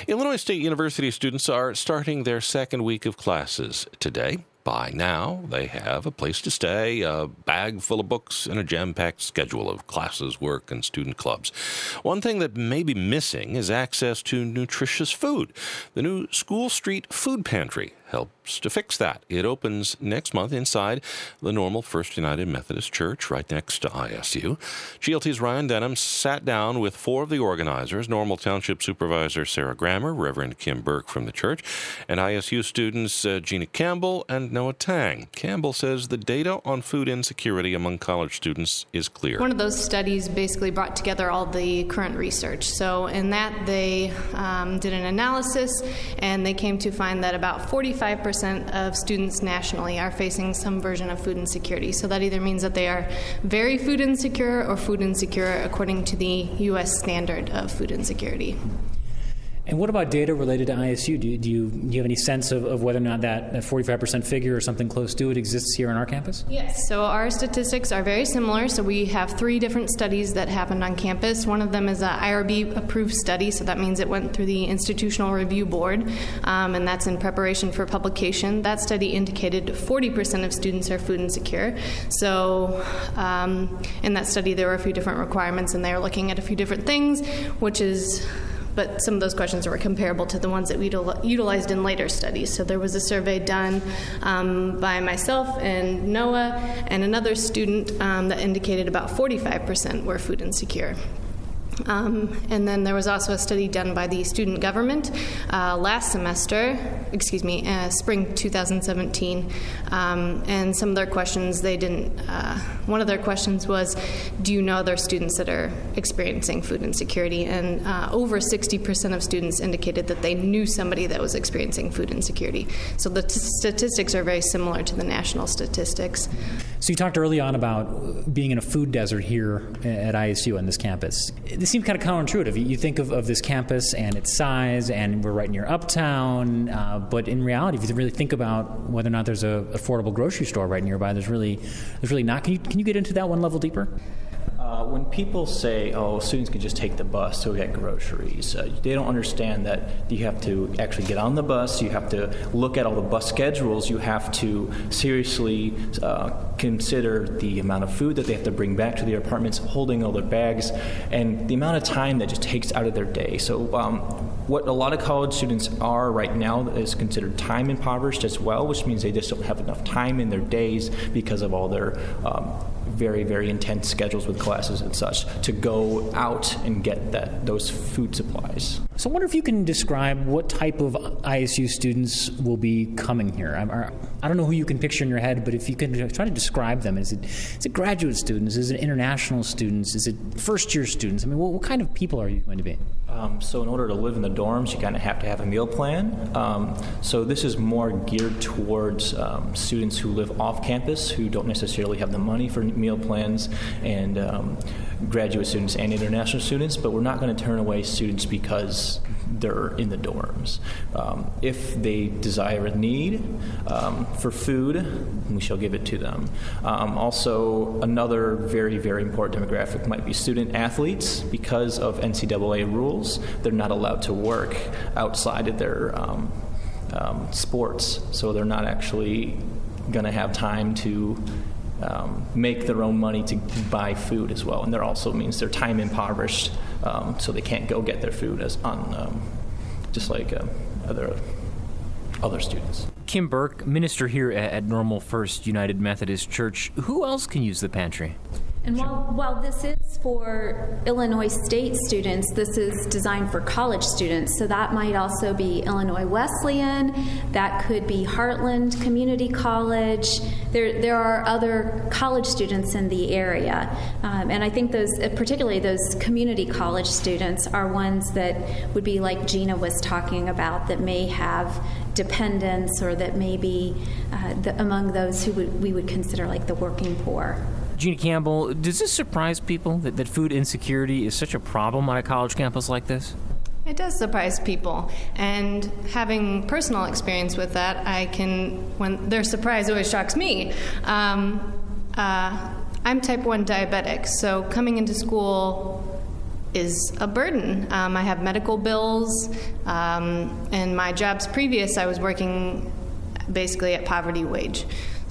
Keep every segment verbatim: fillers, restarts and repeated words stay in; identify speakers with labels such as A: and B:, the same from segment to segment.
A: Illinois State University students are starting their second week of classes today. By now, they have a place to stay, a bag full of books, and a jam-packed schedule of classes, work, and student clubs. One thing that may be missing is access to nutritious food. The new School Street Food Pantry helps to fix that. It opens next month inside the Normal First United Methodist Church right next to I S U. G L T's Ryan Denham sat down with four of the organizers, Normal Township Supervisor Sarah Grammer, Reverend Kim Burke from the church, and I S U students uh, Gina Campbell and Noah Tang. Campbell says the data on food insecurity among college students is clear.
B: One of those studies basically brought together all the current research. So in that, they um, did an analysis, and they came to find that about forty-five percent of students nationally are facing some version of food insecurity. So that either means that they are very food insecure or food insecure according to the U S standard of food insecurity.
C: And what about data related to I S U? Do you, do you, do you have any sense of, of whether or not that, that forty-five percent figure or something close to it exists here on our campus?
B: Yes. So our statistics are very similar. So we have three different studies that happened on campus. One of them is an I R B-approved study, so that means it went through the Institutional Review Board, um, and that's in preparation for publication. That study indicated forty percent of students are food insecure. So um, in that study, there were a few different requirements, and they were looking at a few different things, which is... but some of those questions were comparable to the ones that we utilized in later studies. So there was a survey done um, by myself and Noah and another student um, that indicated about forty-five percent were food insecure. Um, and then there was also a study done by the student government uh, last semester, excuse me, uh, spring two thousand seventeen. Um, and some of their questions, they didn't, uh, one of their questions was, do you know other students that are experiencing food insecurity? And uh, over sixty percent of students indicated that they knew somebody that was experiencing food insecurity. So the t- statistics are very similar to the national statistics.
C: So you talked early on about being in a food desert here at I S U on this campus. This seems kind of counterintuitive. You think of, of this campus and its size, and we're right near Uptown, uh, but in reality, if you really think about whether or not there's a affordable grocery store right nearby, there's really, there's really not. Can you can you get into that one level deeper?
D: Uh, when people say, oh, students can just take the bus to get groceries, uh, they don't understand that you have to actually get on the bus, you have to look at all the bus schedules, you have to seriously uh, consider the amount of food that they have to bring back to their apartments, holding all their bags, and the amount of time that just takes out of their day. So um, what a lot of college students are right now is considered time impoverished as well, which means they just don't have enough time in their days because of all their um, very, very intense schedules with classes and such to go out and get that those food supplies.
C: So I wonder if you can describe what type of I S U students will be coming here. I, I don't know who you can picture in your head, but if you can try to describe them. Is it, is it graduate students? Is it international students? Is it first-year students? I mean, what, what kind of people are you going to be?
D: Um, so in order to live in the dorms, you kind of have to have a meal plan. Um, so this is more geared towards um, students who live off campus, who don't necessarily have the money for meal plans, and um, graduate students and international students, but we're not going to turn away students because they're in the dorms. Um, if they desire a need um, for food, we shall give it to them. Um, also, another very, very important demographic might be student athletes. Because of N C double A rules, they're not allowed to work outside of their um, um, sports, so they're not actually going to have time to Um, make their own money to buy food as well, and that also means they're time impoverished, um, so they can't go get their food as on um, just like uh, other other students.
E: Kim Burke, minister here at, at Normal First United Methodist Church. Who else can use the pantry?
F: And while, while this is for Illinois State students, this is designed for college students. So that might also be Illinois Wesleyan. That could be Heartland Community College. There, there are other college students in the area. Um, and I think those, particularly those community college students, are ones that would be like Gina was talking about, that may have dependents, or that may be uh, the, among those who would, we would consider like the working poor.
E: Gina Campbell, does this surprise people that, that food insecurity is such a problem on a college campus like this?
B: It does surprise people, and having personal experience with that, I can, when their surprise always shocks me. Um, uh, I'm type one diabetic, so coming into school is a burden. Um, I have medical bills, um, and my jobs previous, I was working basically at poverty wage.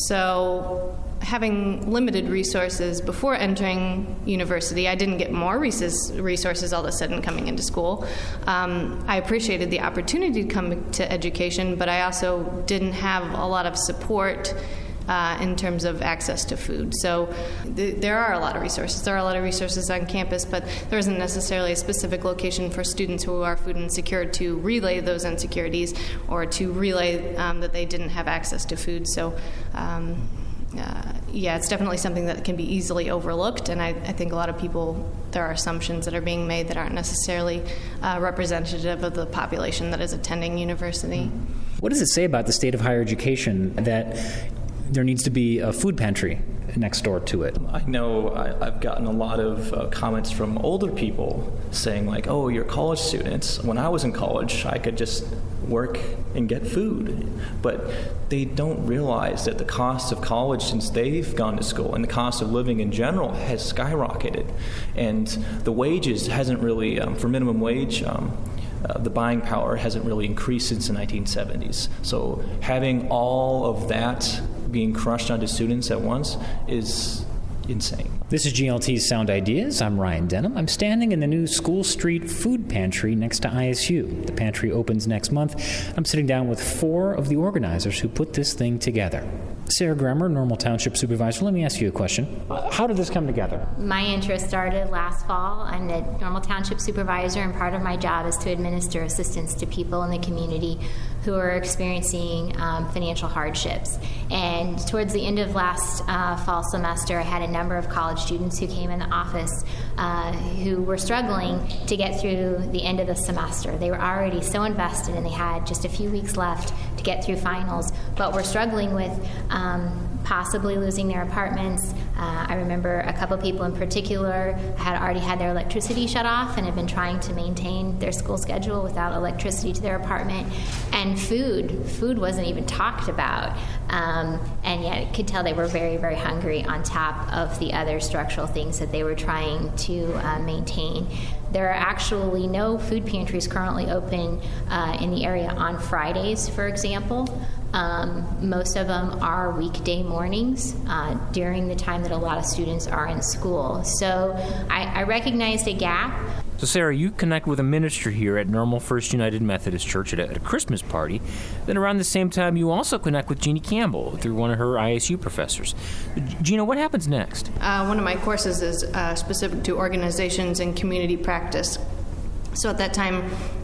B: So having limited resources before entering university, I didn't get more resources all of a sudden coming into school. Um, I appreciated the opportunity to come to education, but I also didn't have a lot of support uh, in terms of access to food. So th- there are a lot of resources. There are a lot of resources on campus, but there isn't necessarily a specific location for students who are food insecure to relay those insecurities or to relay um, that they didn't have access to food. So um, Uh, yeah, it's definitely something that can be easily overlooked, and I, I think a lot of people, there are assumptions that are being made that aren't necessarily uh, representative of the population that is attending university.
C: What does it say about the state of higher education that there needs to be a food pantry next door to it?
D: I know I, I've gotten a lot of uh, comments from older people saying like, oh, you're college students. When I was in college, I could just work and get food. But they don't realize that the cost of college since they've gone to school and the cost of living in general has skyrocketed. And the wages hasn't really, um, for minimum wage, um, Uh, the buying power hasn't really increased since the nineteen seventies. So having all of that being crushed onto students at once is insane.
C: This is G L T's Sound Ideas. I'm Ryan Denham. I'm standing in the new School Street Food Pantry next to I S U. The pantry opens next month. I'm sitting down with four of the organizers who put this thing together. Sarah Gremmer, Normal Township Supervisor, let me ask you a question. How did this come together?
G: My interest started last fall. I'm the Normal Township Supervisor, and part of my job is to administer assistance to people in the community who are experiencing um, financial hardships. And towards the end of last uh, fall semester, I had a number of college students who came in the office uh, who were struggling to get through the end of the semester. They were already so invested, and they had just a few weeks left to get through finals, but were struggling with um, possibly losing their apartments. Uh, I remember a couple people in particular had already had their electricity shut off and had been trying to maintain their school schedule without electricity to their apartment. And food, food wasn't even talked about. Um, and yet you could tell they were very, very hungry on top of the other structural things that they were trying to uh, maintain. There are actually no food pantries currently open uh, in the area on Fridays, for example. Um, most of them are weekday mornings uh, during the time that a lot of students are in school. So I, I recognized a gap.
E: So, Sarah, you connect with a minister here at Normal First United Methodist Church at a, at a Christmas party. Then around the same time, you also connect with Jeannie Campbell through one of her I S U professors. Gina, what happens next?
B: Uh, one of my courses is uh, specific to organizations and community practice. So at that time,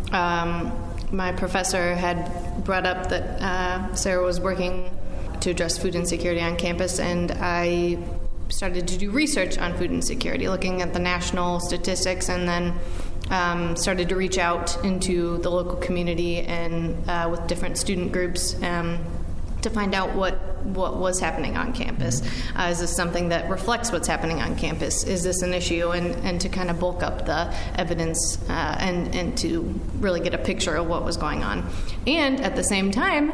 B: um, my professor had brought up that uh, Sarah was working to address food insecurity on campus, and I started to do research on food insecurity, looking at the national statistics, and then um, started to reach out into the local community and uh, with different student groups um, to find out what, what was happening on campus. Uh, is this something that reflects what's happening on campus? Is this an issue? And, and to kind of bulk up the evidence uh, and, and to really get a picture of what was going on. And at the same time,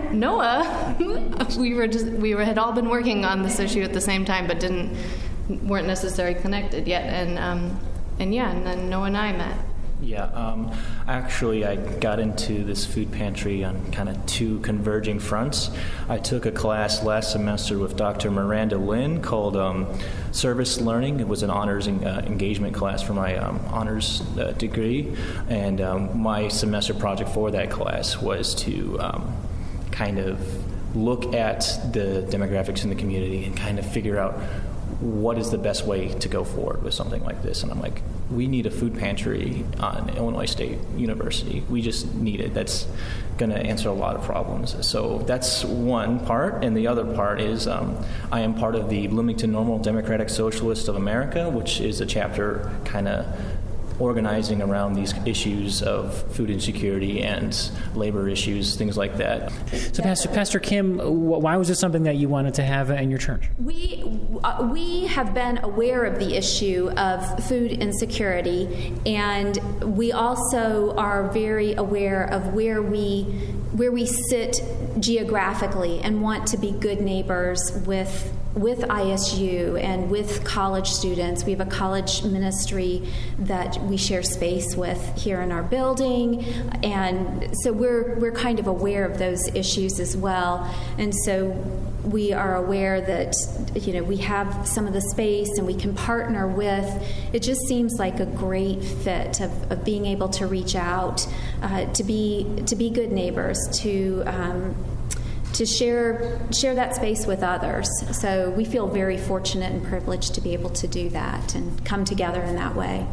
B: NOAA, we were just, we were, had all been working on this issue at the same time, but didn't weren't necessarily connected yet. And um, and yeah, and then NOAA and I met.
D: Yeah, um, actually, I got into this food pantry on kind of two converging fronts. I took a class last semester with Doctor Miranda Lynn called um, Service Learning. It was an honors en- uh, engagement class for my um, honors uh, degree, and um, my semester project for that class was to um, kind of look at the demographics in the community and kind of figure out what is the best way to go forward with something like this. And I'm like, we need a food pantry on Illinois State University. We just need it. That's going to answer a lot of problems. So that's one part. And the other part is um, I am part of the Bloomington Normal Democratic Socialists of America, which is a chapter kind of organizing around these issues of food insecurity and labor issues, things like that.
C: So, Pastor Pastor Kim, why was this something that you wanted to have in your church?
F: We uh, we have been aware of the issue of food insecurity, and we also are very aware of where we where we sit geographically and want to be good neighbors with with I S U and with college students. We have a college ministry that we share space with here in our building, and so we're we're kind of aware of those issues as well. And so we are aware that, you know, we have some of the space and we can partner with. It just seems like a great fit of, of being able to reach out, uh, to be to be good neighbors, to um, to share share that space with others. So we feel very fortunate and privileged to be able to do that and come together in that way.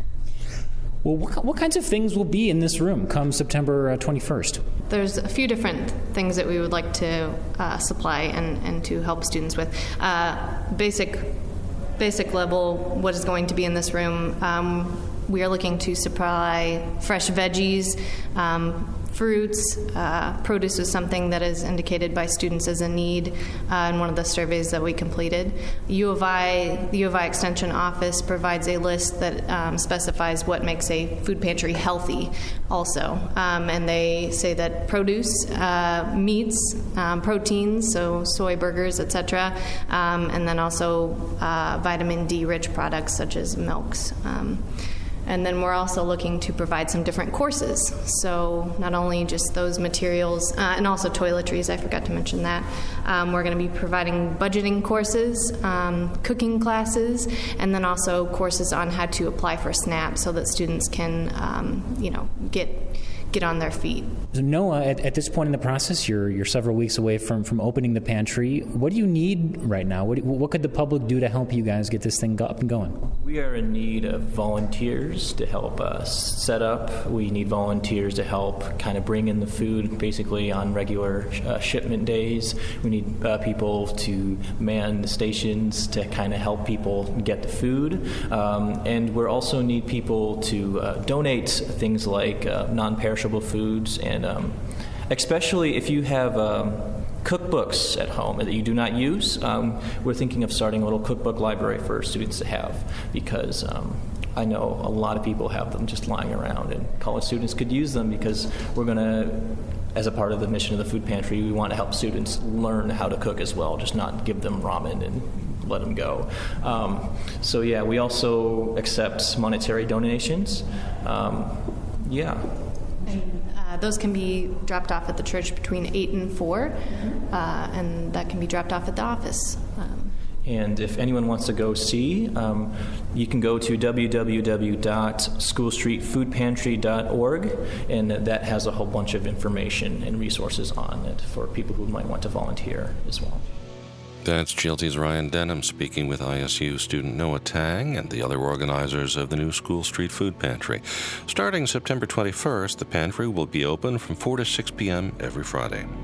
C: Well, what, what kinds of things will be in this room come September uh, twenty-first?
B: There's a few different things that we would like to uh, supply and, and to help students with. Uh, basic, basic level, what is going to be in this room? Um, we are looking to supply fresh veggies, um, fruits. Uh, produce is something that is indicated by students as a need uh, in one of the surveys that we completed. U of I, the U of I Extension Office provides a list that um, specifies what makes a food pantry healthy also. Um, and they say that produce, uh, meats, um, proteins, so soy burgers, et cetera, um, and then also uh, vitamin D rich products such as milks. Um, And then we're also looking to provide some different courses. So not only just those materials, uh, and also toiletries, I forgot to mention that. Um, we're going to be providing budgeting courses, um, cooking classes, and then also courses on how to apply for SNAP so that students can, um, you know, get get on their feet.
C: So Noah, at, at this point in the process, you're you're several weeks away from, from opening the pantry. What do you need right now? What, do, what could the public do to help you guys get this thing go, up and going?
D: We are in need of volunteers to help us set up. We need volunteers to help kind of bring in the food basically on regular uh, shipment days. We need uh, people to man the stations to kind of help people get the food. Um, and we also need people to uh, donate things like uh, non-perishable foods, and um, especially if you have um, cookbooks at home that you do not use, um, we're thinking of starting a little cookbook library for students to have, because um, I know a lot of people have them just lying around, and college students could use them, because we're going to, as a part of the mission of the food pantry, we want to help students learn how to cook as well, just not give them ramen and let them go. Um, so yeah, we also accept monetary donations. Um, yeah.
B: Uh, those can be dropped off at the church between eight and four, uh, and that can be dropped off at the office. Um,
D: And if anyone wants to go see, um, you can go to w w w dot school street food pantry dot org, and that has a whole bunch of information and resources on it for people who might want to volunteer as well.
A: That's G L T's Ryan Denham speaking with I S U student Noah Tang and the other organizers of the new School Street Food Pantry. Starting September twenty-first, the pantry will be open from four to six p.m. every Friday.